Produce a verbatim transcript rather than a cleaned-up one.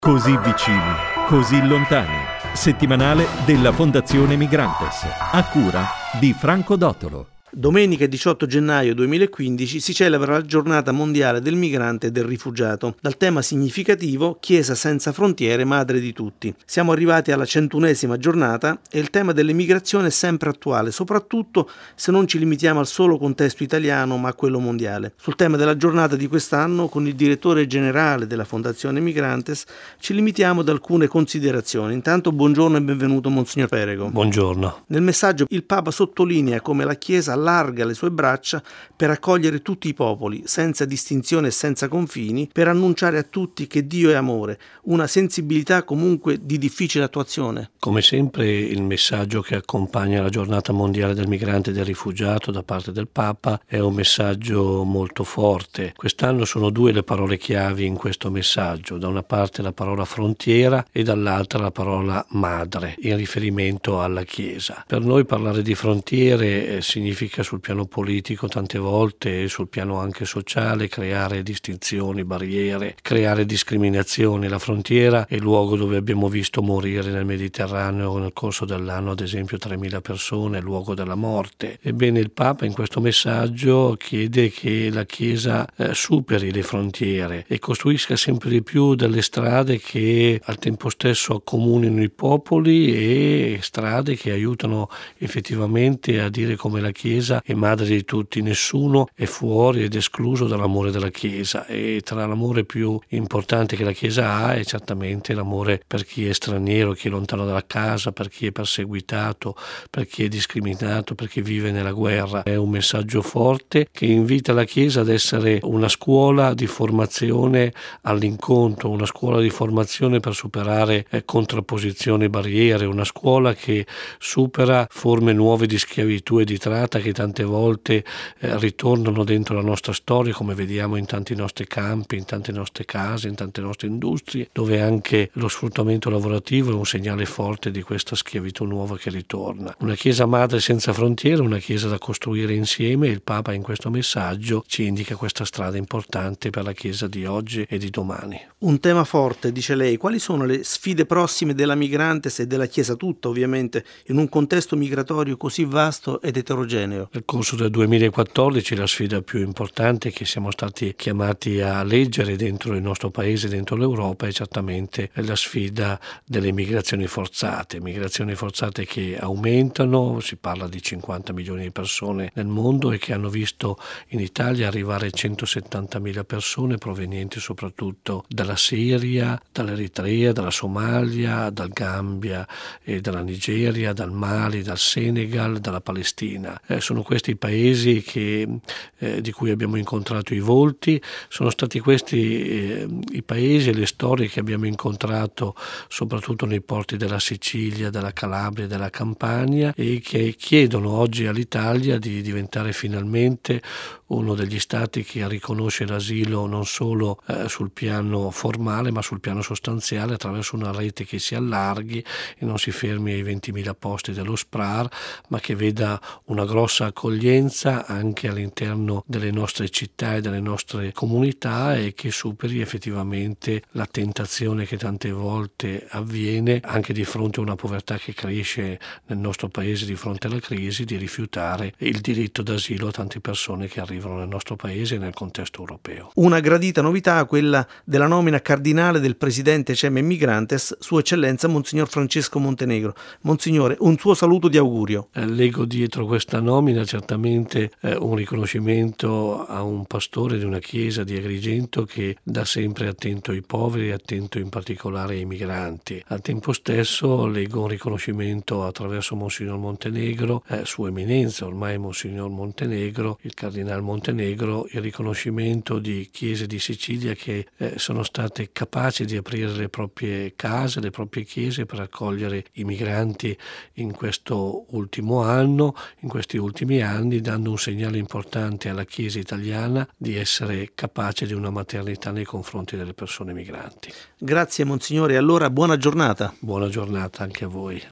Così vicini, così lontani. Settimanale della Fondazione Migrantes, a cura di Franco Dotolo. Domenica diciotto gennaio duemilaquindici si celebra la giornata mondiale del migrante e del rifugiato, dal tema significativo Chiesa senza frontiere, madre di tutti. Siamo arrivati alla centunesima giornata e il tema dell'immigrazione è sempre attuale, soprattutto se non ci limitiamo al solo contesto italiano ma a quello mondiale. Sul tema della giornata di quest'anno, con il direttore generale della Fondazione Migrantes, ci limitiamo ad alcune considerazioni. Intanto buongiorno e benvenuto Monsignor Perego. Buongiorno. Nel messaggio il Papa sottolinea come la Chiesa allarga le sue braccia per accogliere tutti i popoli, senza distinzione e senza confini, per annunciare a tutti che Dio è amore, una sensibilità comunque di difficile attuazione. Come sempre il messaggio che accompagna la giornata mondiale del migrante e del rifugiato da parte del Papa è un messaggio molto forte. Quest'anno sono due le parole chiavi in questo messaggio, da una parte la parola frontiera e dall'altra la parola madre, in riferimento alla Chiesa. Per noi parlare di frontiere eh, significa sul piano politico tante volte e sul piano anche sociale creare distinzioni, barriere, creare discriminazioni. La frontiera è il luogo dove abbiamo visto morire nel Mediterraneo nel corso dell'anno ad esempio tremila persone, il luogo della morte. Ebbene il Papa in questo messaggio chiede che la Chiesa eh, superi le frontiere e costruisca sempre di più delle strade che al tempo stesso accomunino i popoli e strade che aiutano effettivamente a dire come la Chiesa è madre di tutti, nessuno è fuori ed escluso dall'amore della Chiesa, e tra l'amore più importante che la Chiesa ha è certamente l'amore per chi è straniero, chi è lontano dalla casa, per chi è perseguitato, per chi è discriminato, per chi vive nella guerra. È un messaggio forte che invita la Chiesa ad essere una scuola di formazione all'incontro, una scuola di formazione per superare eh, contrapposizioni e barriere, una scuola che supera forme nuove di schiavitù e di tratta che tante volte eh, ritornano dentro la nostra storia, come vediamo in tanti nostri campi, in tante nostre case, in tante nostre industrie, dove anche lo sfruttamento lavorativo è un segnale forte di questa schiavitù nuova che ritorna. Una Chiesa madre senza frontiere, una Chiesa da costruire insieme, e il Papa in questo messaggio ci indica questa strada importante per la Chiesa di oggi e di domani. Un tema forte, dice lei. Quali sono le sfide prossime della Migrantes e della Chiesa tutta, ovviamente, in un contesto migratorio così vasto ed eterogeneo? Nel corso del duemilaquattordici la sfida più importante che siamo stati chiamati a leggere dentro il nostro paese, dentro l'Europa, è certamente la sfida delle migrazioni forzate, migrazioni forzate che aumentano, si parla di cinquanta milioni di persone nel mondo e che hanno visto in Italia arrivare centosettantamila persone provenienti soprattutto dalla Siria, dall'Eritrea, dalla Somalia, dal Gambia e dalla Nigeria, dal Mali, dal Senegal, dalla Palestina. Eh, sono questi i paesi che, eh, di cui abbiamo incontrato i volti, sono stati questi eh, i paesi e le storie che abbiamo incontrato soprattutto nei porti della Sicilia, della Calabria e della Campania, e che chiedono oggi all'Italia di diventare finalmente uno degli stati che riconosce l'asilo non solo eh, sul piano formale ma sul piano sostanziale, attraverso una rete che si allarghi e non si fermi ai ventimila posti dello S P R A R, ma che veda una grossa accoglienza anche all'interno delle nostre città e delle nostre comunità, e che superi effettivamente la tentazione che tante volte avviene anche di fronte a una povertà che cresce nel nostro paese, di fronte alla crisi, di rifiutare il diritto d'asilo a tante persone che arrivano nel nostro paese e nel contesto europeo. Una gradita novità, quella della nomina cardinale del presidente C E M E Migrantes, Sua Eccellenza Monsignor Francesco Montenegro. Monsignore, un suo saluto di augurio. Eh, leggo dietro questa nomina certamente eh, un riconoscimento a un pastore di una chiesa di Agrigento che da sempre è attento ai poveri e attento in particolare ai migranti. Al tempo stesso leggo un riconoscimento attraverso Monsignor Montenegro, eh, Sua Eminenza ormai Monsignor Montenegro, il Cardinal Montenegro, il riconoscimento di chiese di Sicilia che eh, sono state capaci di aprire le proprie case, le proprie chiese per accogliere i migranti in questo ultimo anno, in questi ultimi anni, dando un segnale importante alla Chiesa italiana di essere capace di una maternità nei confronti delle persone migranti. Grazie Monsignore, allora buona giornata. Buona giornata anche a voi.